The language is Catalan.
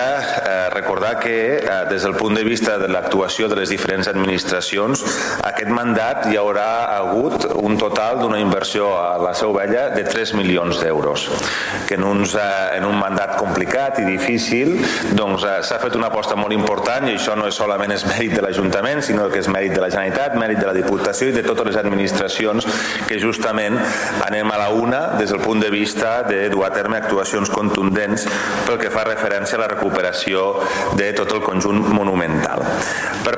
Recordar que des del punt de vista de l'actuació de les diferents administracions, aquest mandat hi haurà hagut un total d'una inversió a la Seu Vella de 3 milions d'euros, que en un mandat complicat i difícil s'ha fet una aposta molt important, i això no és solament és mèrit de l'Ajuntament, sinó que és mèrit de la Generalitat, mèrit de la Diputació i de totes les administracions, que justament anem a la una des del punt de vista de dur a terme actuacions contundents pel que fa referència a la recuperació de tot el conjunt monumental. Per